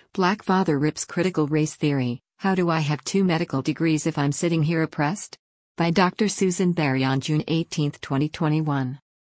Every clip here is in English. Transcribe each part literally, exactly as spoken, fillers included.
Black father rips critical race theory. How do I have two medical degrees if I'm sitting here oppressed? By Doctor Susan Berry on June eighteenth, twenty twenty-one.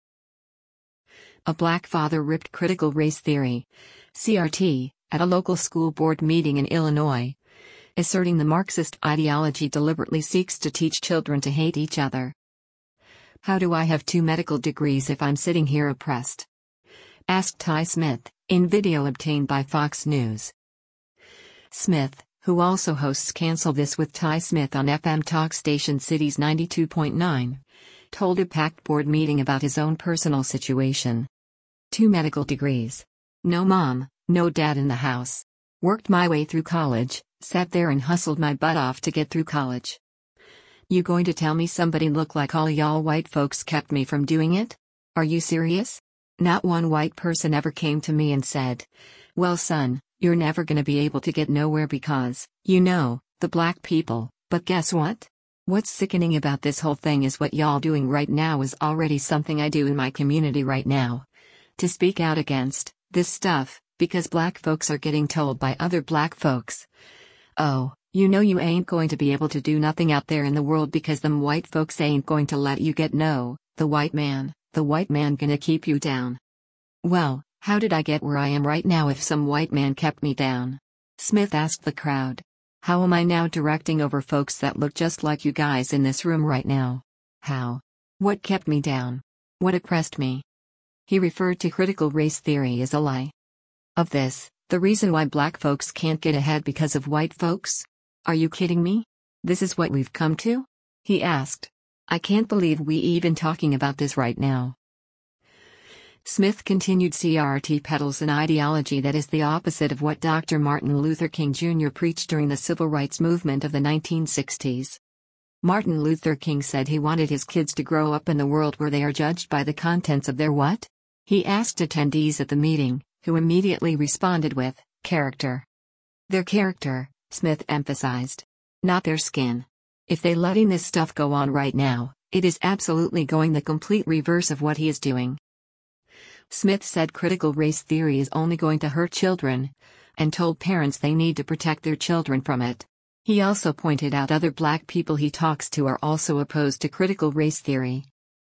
A black father ripped critical race theory, C R T, at a local school board meeting in Illinois, asserting the Marxist ideology deliberately seeks to teach children to hate each other. How do I have two medical degrees if I'm sitting here oppressed? Asked Ty Smith, in video obtained by Fox News. Smith, who also hosts Cancel This with Ty Smith on F M talk station Cities ninety-two point nine, told a packed board meeting about his own personal situation. Two medical degrees. No mom, no dad in the house. Worked my way through college, sat there and hustled my butt off to get through college. You going to tell me somebody look like all y'all white folks kept me from doing it? Are you serious? Not one white person ever came to me and said, well son, you're never gonna be able to get nowhere because, you know, the black people. But guess what? What's sickening about this whole thing is what y'all doing right now is already something I do in my community right now. To speak out against this stuff, because black folks are getting told by other black folks, oh, you know you ain't going to be able to do nothing out there in the world because them white folks ain't going to let you get no, the white man, the white man gonna keep you down. Well, how did I get where I am right now if some white man kept me down? Smith asked the crowd. How am I now directing over folks that look just like you guys in this room right now? How? What kept me down? What oppressed me? He referred to critical race theory as a lie. Of this, the reason why black folks can't get ahead because of white folks? Are you kidding me? This is what we've come to? He asked. I can't believe we even talking about this right now. Smith continued C R T peddles an ideology that is the opposite of what Doctor Martin Luther King Junior preached during the civil rights movement of the nineteen sixties. Martin Luther King said he wanted his kids to grow up in a world where they are judged by the contents of their what? He asked attendees at the meeting, who immediately responded with, character. Their character, Smith emphasized. Not their skin. If they letting this stuff go on right now, it is absolutely going the complete reverse of what he is doing. Smith said critical race theory is only going to hurt children, and told parents they need to protect their children from it. He also pointed out other black people he talks to are also opposed to critical race theory.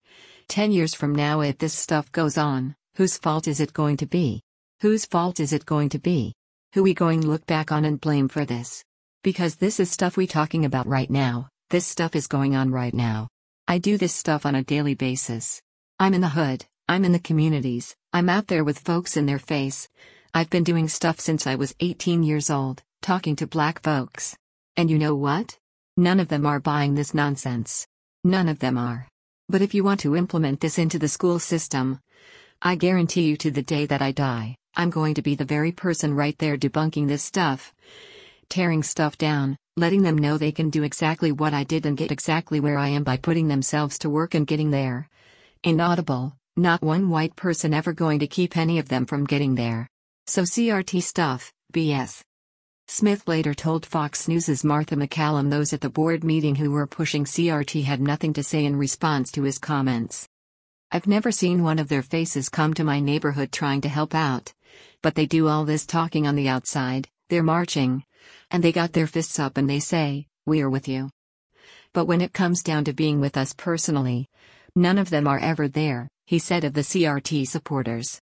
Ten years from now if this stuff goes on, whose fault is it going to be? Whose fault is it going to be? Who we going to look back on and blame for this? Because this is stuff we talking about right now, this stuff is going on right now. I do this stuff on a daily basis. I'm in the hood. I'm in the communities, I'm out there with folks in their face. I've been doing stuff since I was eighteen years old, talking to black folks. And you know what? None of them are buying this nonsense. None of them are. But if you want to implement this into the school system, I guarantee you to the day that I die, I'm going to be the very person right there debunking this stuff. Tearing stuff down, letting them know they can do exactly what I did and get exactly where I am by putting themselves to work and getting there. Inaudible. Not one white person ever going to keep any of them from getting there. So C R T stuff, B S. Smith later told Fox News' Martha MacCallum those at the board meeting who were pushing C R T had nothing to say in response to his comments. I've never seen one of their faces come to my neighborhood trying to help out. But they do all this talking on the outside, they're marching. And they got their fists up and they say, we are with you. But when it comes down to being with us personally, none of them are ever there. He said of the C R T supporters.